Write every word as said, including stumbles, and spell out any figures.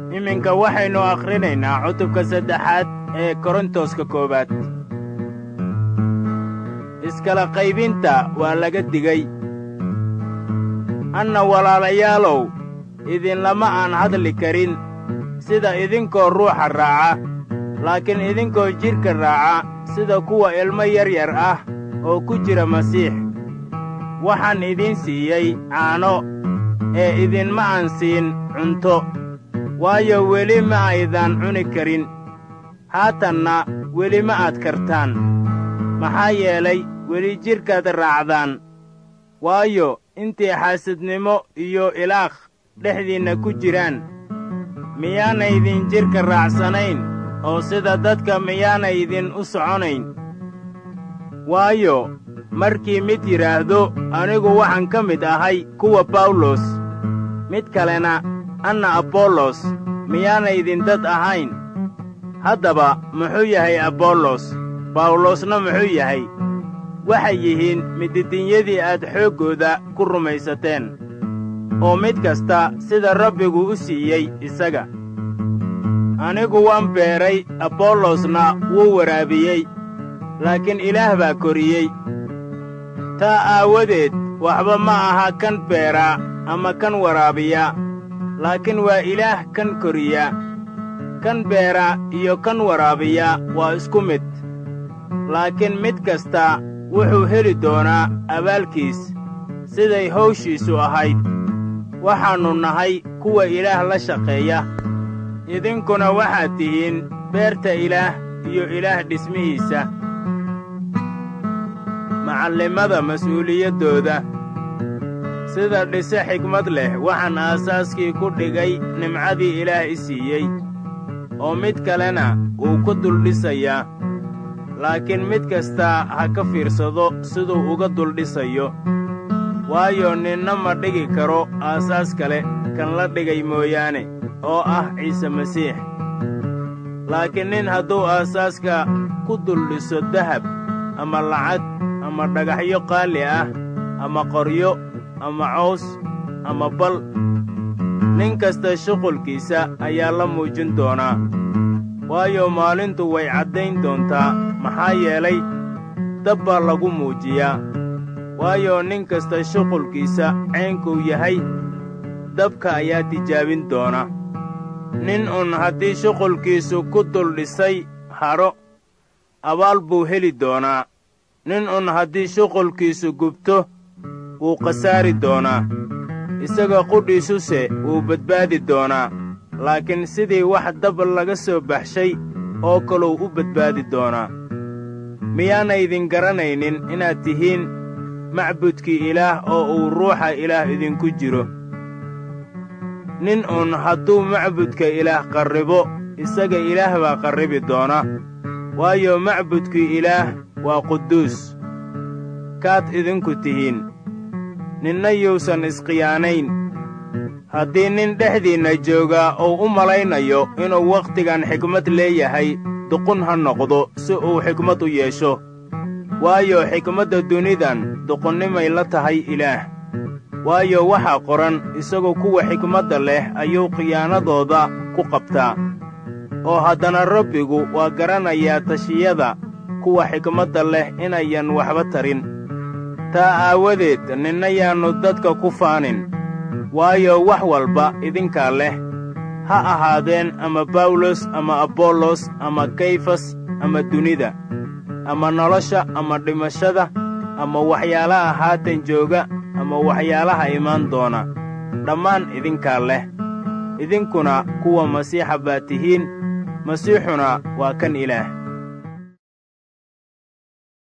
iminka waxaynu akhrinaynaa cutubka saddexaad ee korintoska koowaad. iskala qaybinta waa laga digay. anna walaalayaalow, idinlama aan hadli karin sida idinkoo ruuxa raaca, laakiin idinkoo jidhka raaca sida kuwa ilmo yaryar ah oo ku jira Masiix. waxaan idiin siiyey caano ee idinma aan siin cunto, waayo weli ma aydaan cuni karin, haatanna weli ma aad kartaan. maxaa yeelay weli jidhkaad raacdaan. waayo intii xaasidnimo iyo ilaaq dhexdiinna ku jiraan, miyaanaydin jidhka raacsanayn, oo sida dadka miyaanaydin u soconayn? waayo markii mid yidhaahdo, anigu waxaan ka mid ahay kuwa bawlos, mid kalena anna abollos, miyaanaydin dad ahayn? haddaba muxuu yahay abollos? bawlosna muxuu yahay? waxay yihiin mididinyadii aad xooggooda ku rumaysateen, oo mid kasta sida Rabbigu u siiyey isaga. anigu waan beeray, abollosna wuu waraabiyey, laakiin Ilaah baa koriyey. taa aawadeed waxba ma aha kan beeraa ama kan waraabiya, laakiin waa Ilaah kan koriya. kan beera iyo kan waraabiya waa isku mid, laakiin mid kasta wuxuu heli doonaa abaalkiis siday hawshiisu ahayd. waxaannu nahay kuwa Ilaah la shaqeeya, idinkuna waxaad tihiin beerta Ilaah iyo Ilaah dhismihiisa. macallimada mas'uuliyaddooda. sida dhise xigmad leh waxaan aasaaskii ku dhigay nimcadii Ilaah i siiyey, oo mid kalena wuu ku duldhisayaa. laakiin mid kasta ha ka fiirsado siduu uga duldhisayo, waayo ninna ma dhigi karo aasaas kale kan la dhigay mooyaane, oo ah Ciise Masiix. laakiin nin hadduu aasaaska ku duldhiso dahab ama lacag ama dhagaxyo qaali ah ama qoryo ama caws ama bal, nin kasta shuqulkiisa ayaa la muujin doonaa. waayo maalintu way caddayn doontaa, maxaa yeelay dab baa lagu muujiyaa. waayo nin kasta shuqulkiisa caynkuu yahay, dabka ayaa tijaabin doona. nin un haddii shuqulkiisu ku duldhisay hadho, abaal buu heli doonaa. nin un haddii shuqulkiisu gubto, wuu khasaari doonaa. isaga qudhiisuse wuu badbaadi doonaa, laakiin sidii wax dab laga soo baxshay oo kaluu u badbaadi doonaa. miyaanaydin garanaynin inaad tihiin macbudkii Ilaah oo uu ruuxa Ilaah idinku jiro? nin un hadduu macbudka Ilaah qarribo, isaga Ilaah baa qarribi doona, waayo macbudkii Ilaah waa quduus, kaad idinku tihiin. ninna yuusan isqiyaanayn. haddii nin dhexdiinna joogaa uu u malaynayo inuu wakhtigan xikmad leeyahay, duqun ha noqdo si uu xikmad u yeesho. waayo xikmadda dunidan duqunnimay la tahay Ilaah. waayo waxaa qoran, isagoo kuwa xikmadda leh ayuu khiyaanadooda ku qabtaa. oo haddana Rabbigu waa garanayaa tashiyada kuwa xikmadda leh inayan waxba tarin. taa aawadeed ninna yaannu dadka ku faanin, waayo wax walba idinkaa leh, ha ahaadeen ama bawlos ama abollos ama kayfas ama dunida, ama nolosha ama dhimashada, ama waxyaalaha haatan jooga ama waxyaalaha imaan doona. dhammaan idinkaa leh. idinkuna kuwa Masiixa baa tihiin, Masiixuna waa kan Ilaah.